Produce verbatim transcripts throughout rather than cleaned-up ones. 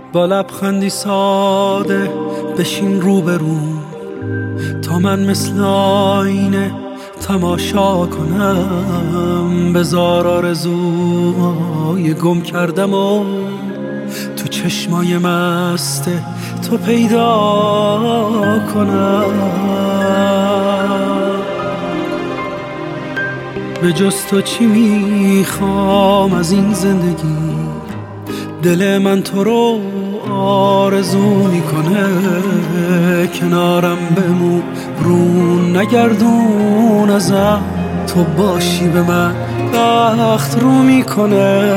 با لبخندی ساده بشین روبرو تا من مثل آینه تماشا کنم. بذار آرزوهای گم کردم و تو چشمای مست تو پیدا کنم. به جز تو چی میخوام از این زندگی؟ دل من تو رو آرزو میکنه. کنارم بمون رون نگردون ازم، تو باشی به من بخت رو میکنه.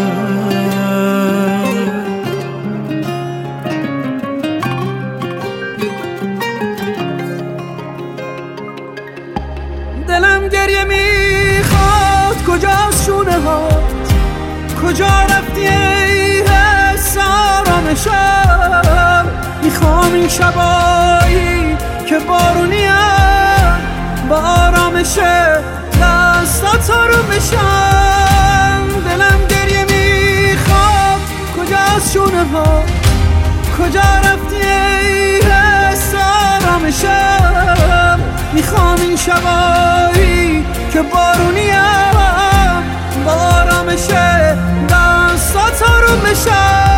دلم گریه میخواد، کجاست شونه هات؟ کجا رفتی ای حس آرامشم؟ میخوام این شبایی که بارونیم با آرامش دستات رو بشم. دلم گریه میخواد، کجاست شونه هات؟ کجا رفتی ای حس آرامشم؟ میخوام این شبایی که بارونیم با آرامش دستات رو بشم.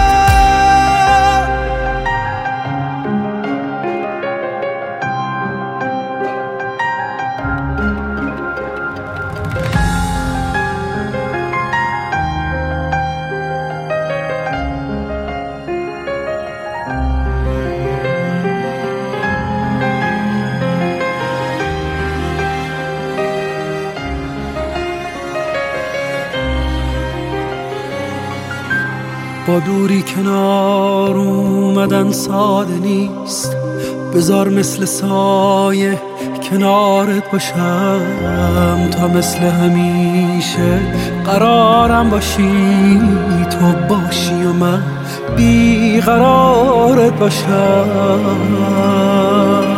با دوری کنار اومدن ساده نیست، بذار مثل سایه کنارت باشم تا مثل همیشه قرارم باشی. تو باشی و من بیقرارت باشم.